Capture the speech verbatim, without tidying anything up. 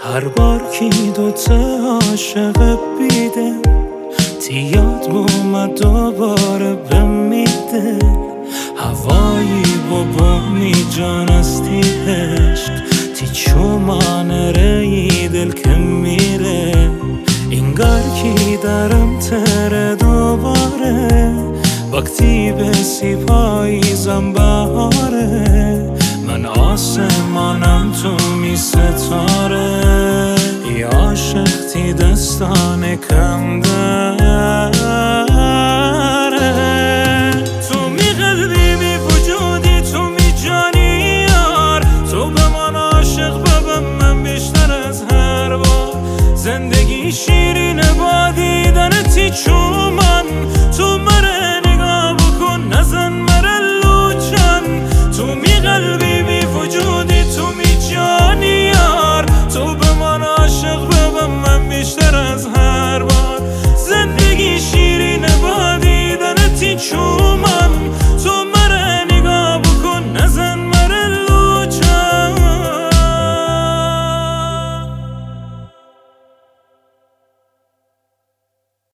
هر بار کی دوتا عاشق بیده تی یاد اومد دوباره بمیده هوایی بابونی جان استی عشق تی چومان ری دل که میره اینگار کی درم تره دوباره وقتی به سیپاییزم بهاره من آسمانم تو می ستاره